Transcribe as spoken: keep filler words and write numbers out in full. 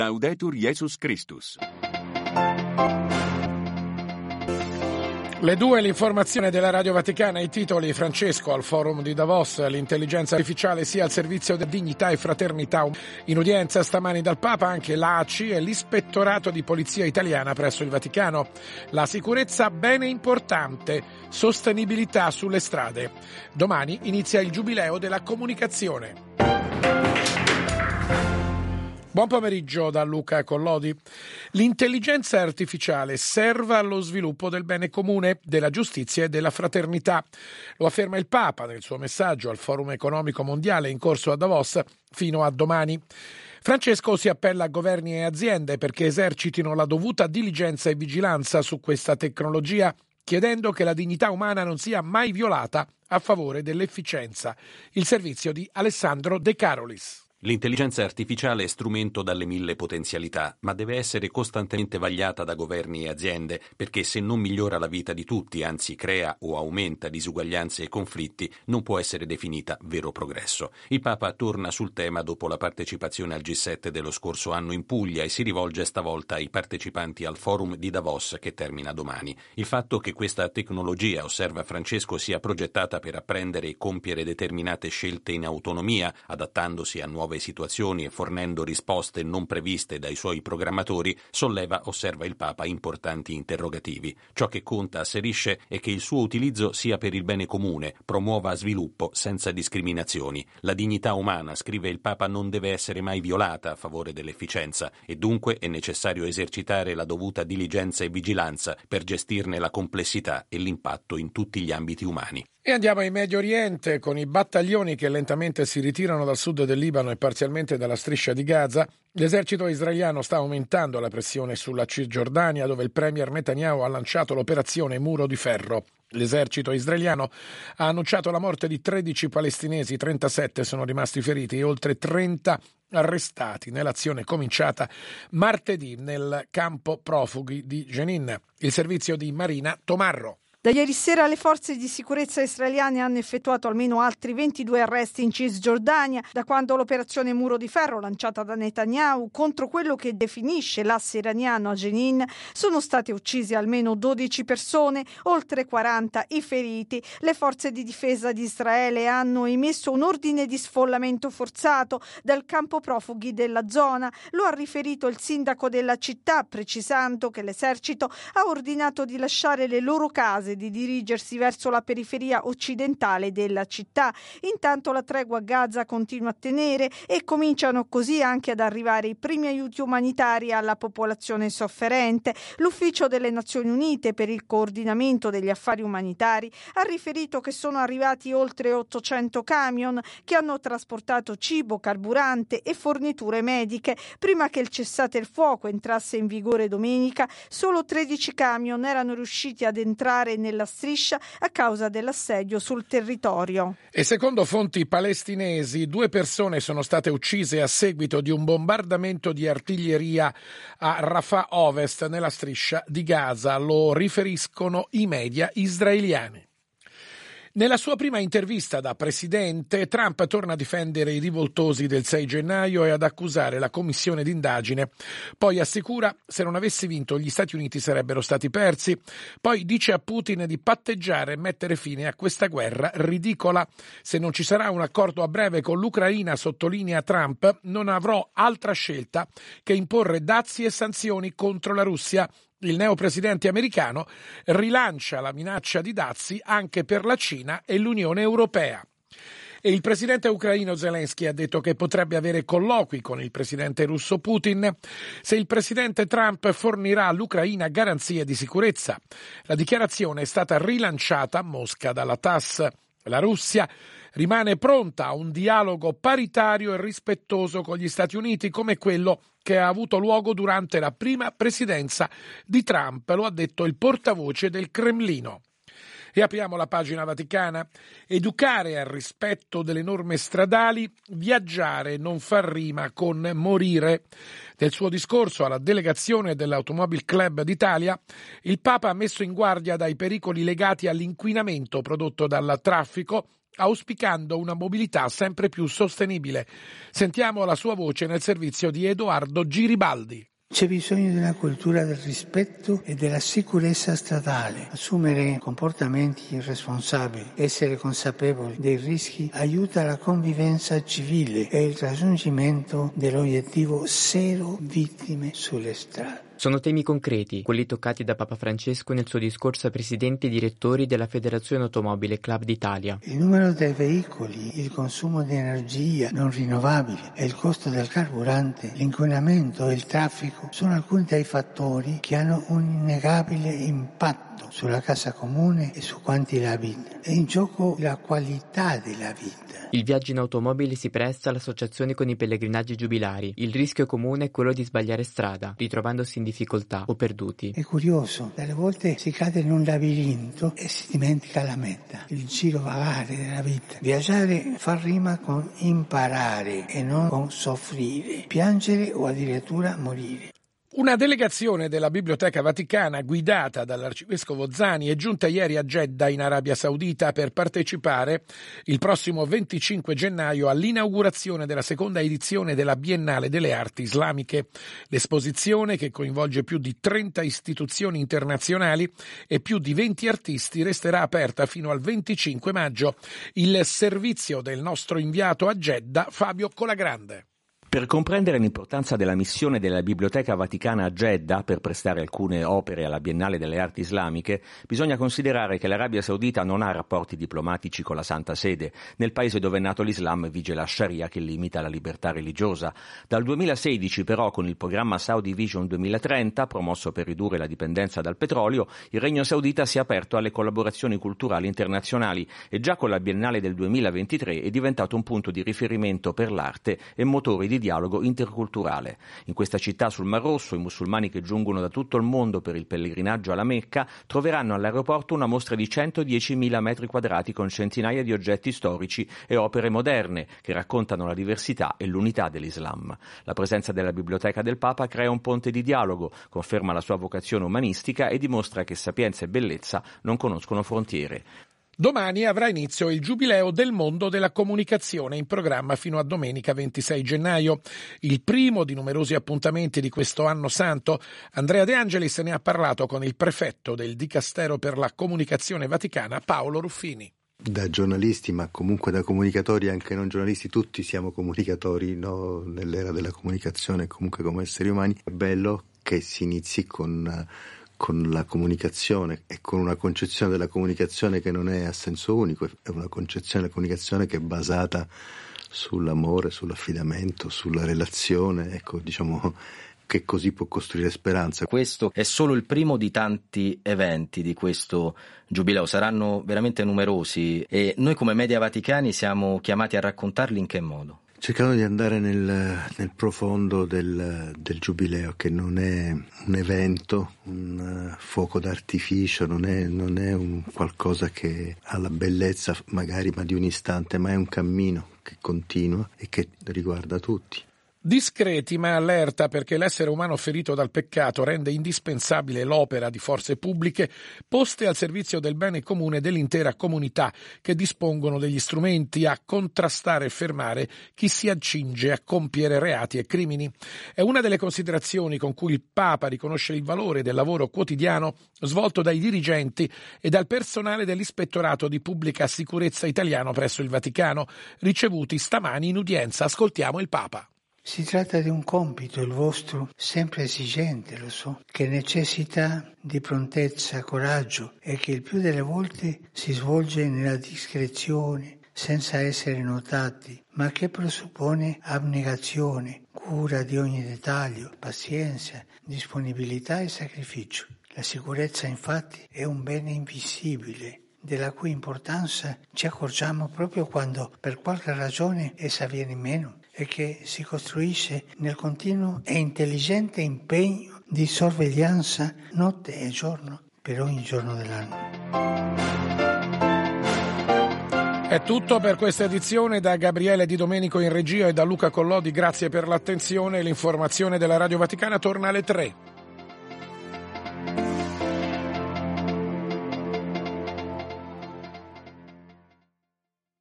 Laudetur Jesus Christus. Le due, l'informazione della Radio Vaticana, i titoli. Francesco al forum di Davos, l'intelligenza artificiale sia al servizio di dignità e fraternità. In udienza stamani dal Papa anche l'A C I e l'ispettorato di polizia italiana presso il Vaticano. La sicurezza bene importante, sostenibilità sulle strade. Domani inizia il giubileo della comunicazione. Buon pomeriggio da Luca Collodi. L'intelligenza artificiale serve allo sviluppo del bene comune, della giustizia e della fraternità. Lo afferma il Papa nel suo messaggio al Forum Economico Mondiale in corso a Davos fino a domani. Francesco si appella a governi e aziende perché esercitino la dovuta diligenza e vigilanza su questa tecnologia, chiedendo che la dignità umana non sia mai violata a favore dell'efficienza. Il servizio di Alessandro De Carolis. L'intelligenza artificiale è strumento dalle mille potenzialità, ma deve essere costantemente vagliata da governi e aziende, perché se non migliora la vita di tutti, anzi crea o aumenta disuguaglianze e conflitti, non può essere definita vero progresso. Il Papa torna sul tema dopo la partecipazione al G sette dello scorso anno in Puglia e si rivolge stavolta ai partecipanti al forum di Davos che termina domani. Il fatto che questa tecnologia, osserva Francesco, sia progettata per apprendere e compiere determinate scelte in autonomia, adattandosi a nuove situazioni e fornendo risposte non previste dai suoi programmatori, solleva, osserva il Papa, importanti interrogativi. Ciò che conta, asserisce, è che il suo utilizzo sia per il bene comune, promuova sviluppo senza discriminazioni. La dignità umana, scrive il Papa, non deve essere mai violata a favore dell'efficienza e dunque è necessario esercitare la dovuta diligenza e vigilanza per gestirne la complessità e l'impatto in tutti gli ambiti umani. E andiamo in Medio Oriente con i battaglioni che lentamente si ritirano dal sud del Libano e parzialmente dalla striscia di Gaza. L'esercito israeliano sta aumentando la pressione sulla Cisgiordania, dove il premier Netanyahu ha lanciato l'operazione Muro di Ferro. L'esercito israeliano ha annunciato la morte di tredici palestinesi, trentasette sono rimasti feriti e oltre trenta arrestati nell'azione cominciata martedì nel campo profughi di Jenin. Il servizio di Marina Tomarro. Da ieri sera le forze di sicurezza israeliane hanno effettuato almeno altri ventidue arresti in Cisgiordania da quando l'operazione Muro di Ferro lanciata da Netanyahu contro quello che definisce l'asse iraniano a Jenin sono state uccise almeno dodici persone, oltre quaranta i feriti. Le forze di difesa di Israele hanno emesso un ordine di sfollamento forzato dal campo profughi della zona. Lo ha riferito il sindaco della città, precisando che l'esercito ha ordinato di lasciare le loro case di dirigersi verso la periferia occidentale della città. Intanto la tregua a Gaza continua a tenere e cominciano così anche ad arrivare i primi aiuti umanitari alla popolazione sofferente. L'Ufficio delle Nazioni Unite per il coordinamento degli affari umanitari ha riferito che sono arrivati oltre ottocento camion che hanno trasportato cibo, carburante e forniture mediche. Prima che il cessate il fuoco entrasse in vigore domenica, solo tredici camion erano riusciti ad entrare nella striscia a causa dell'assedio sul territorio. E secondo fonti palestinesi, due persone sono state uccise a seguito di un bombardamento di artiglieria a Rafah Ovest nella striscia di Gaza, lo riferiscono i media israeliani. Nella sua prima intervista da presidente, Trump torna a difendere i rivoltosi del sei gennaio e ad accusare la commissione d'indagine. Poi assicura se non avessi vinto gli Stati Uniti sarebbero stati persi. Poi dice a Putin di patteggiare e mettere fine a questa guerra ridicola. Se non ci sarà un accordo a breve con l'Ucraina, sottolinea Trump, non avrò altra scelta che imporre dazi e sanzioni contro la Russia. Il neopresidente americano rilancia la minaccia di dazi anche per la Cina e l'Unione Europea. E il presidente ucraino Zelensky ha detto che potrebbe avere colloqui con il presidente russo Putin se il presidente Trump fornirà all'Ucraina garanzie di sicurezza. La dichiarazione è stata rilanciata a Mosca dalla T A S S. La Russia rimane pronta a un dialogo paritario e rispettoso con gli Stati Uniti come quello che ha avuto luogo durante la prima presidenza di Trump, lo ha detto il portavoce del Cremlino. E apriamo la pagina vaticana. Educare al rispetto delle norme stradali, viaggiare non fa rima con morire. Nel suo discorso alla delegazione dell'Automobile Club d'Italia, il Papa ha messo in guardia dai pericoli legati all'inquinamento prodotto dal traffico, auspicando una mobilità sempre più sostenibile. Sentiamo la sua voce nel servizio di Edoardo Giribaldi. C'è bisogno di una cultura del rispetto e della sicurezza stradale, assumere comportamenti responsabili, essere consapevoli dei rischi aiuta la convivenza civile e il raggiungimento dell'obiettivo zero vittime sulle strade. Sono temi concreti, quelli toccati da Papa Francesco nel suo discorso ai presidenti e direttori della Federazione Automobile Club d'Italia. Il numero dei veicoli, il consumo di energia non rinnovabile e il costo del carburante, l'inquinamento e il traffico sono alcuni dei fattori che hanno un innegabile impatto sulla casa comune e su quanti la abitano. È in gioco la qualità della vita. Il viaggio in automobile si presta all'associazione con i pellegrinaggi giubilari. Il rischio comune è quello di sbagliare strada, ritrovandosi in difficoltà o perduti. È curioso, dalle volte si cade in un labirinto e si dimentica la meta, il giro vagare della vita. Viaggiare fa rima con imparare e non con soffrire, piangere o addirittura morire. Una delegazione della Biblioteca Vaticana guidata dall'arcivescovo Zani è giunta ieri a Jeddah in Arabia Saudita per partecipare il prossimo venticinque gennaio all'inaugurazione della seconda edizione della Biennale delle Arti Islamiche. L'esposizione, che coinvolge più di trenta istituzioni internazionali e più di venti artisti, resterà aperta fino al venticinque maggio. Il servizio del nostro inviato a Jeddah, Fabio Colagrande. Per comprendere l'importanza della missione della Biblioteca Vaticana a Jeddah per prestare alcune opere alla Biennale delle Arti Islamiche, bisogna considerare che l'Arabia Saudita non ha rapporti diplomatici con la Santa Sede. Nel paese dove è nato l'Islam vige la Sharia che limita la libertà religiosa. Dal duemilasedici però, con il programma Saudi Vision duemilatrenta, promosso per ridurre la dipendenza dal petrolio, il Regno Saudita si è aperto alle collaborazioni culturali internazionali e già con la Biennale del duemilaventitré è diventato un punto di riferimento per l'arte e motore di dialogo interculturale. In questa città sul Mar Rosso, i musulmani che giungono da tutto il mondo per il pellegrinaggio alla Mecca troveranno all'aeroporto una mostra di centodiecimila metri quadrati con centinaia di oggetti storici e opere moderne che raccontano la diversità e l'unità dell'Islam. La presenza della Biblioteca del Papa crea un ponte di dialogo, conferma la sua vocazione umanistica e dimostra che sapienza e bellezza non conoscono frontiere. Domani avrà inizio il Giubileo del mondo della comunicazione, in programma fino a domenica ventisei gennaio. Il primo di numerosi appuntamenti di questo anno santo. Andrea De Angelis ne ha parlato con il prefetto del Dicastero per la Comunicazione Vaticana, Paolo Ruffini. Da giornalisti, ma comunque da comunicatori, anche non giornalisti, tutti siamo comunicatori, no? Nell'era della comunicazione, comunque come esseri umani. È bello che si inizi con... con la comunicazione e con una concezione della comunicazione che non è a senso unico, è una concezione della comunicazione che è basata sull'amore, sull'affidamento, sulla relazione, ecco, diciamo che così può costruire speranza. Questo è solo il primo di tanti eventi di questo Giubileo, saranno veramente numerosi e noi come Media Vaticani siamo chiamati a raccontarli in che modo? Cercando di andare nel, nel profondo del, del Giubileo, che non è un evento, un fuoco d'artificio, non è, non è un qualcosa che ha la bellezza magari ma di un istante, ma è un cammino che continua e che riguarda tutti. Discreti ma allerta, perché l'essere umano ferito dal peccato rende indispensabile l'opera di forze pubbliche poste al servizio del bene comune dell'intera comunità, che dispongono degli strumenti a contrastare e fermare chi si accinge a compiere reati e crimini. È una delle considerazioni con cui il Papa riconosce il valore del lavoro quotidiano svolto dai dirigenti e dal personale dell'Ispettorato di Pubblica Sicurezza italiano presso il Vaticano, ricevuti stamani in udienza. Ascoltiamo il Papa. Si tratta di un compito, il vostro, sempre esigente, lo so, che necessita di prontezza, coraggio e che il più delle volte si svolge nella discrezione, senza essere notati, ma che presuppone abnegazione, cura di ogni dettaglio, pazienza, disponibilità e sacrificio. La sicurezza, infatti, è un bene invisibile, della cui importanza ci accorgiamo proprio quando, per qualche ragione, essa viene meno, e che si costruisce nel continuo e intelligente impegno di sorveglianza notte e giorno per ogni giorno dell'anno. È tutto per questa edizione. Da Gabriele Di Domenico in regia e da Luca Collodi, grazie per l'attenzione. L'informazione della Radio Vaticana torna alle tre.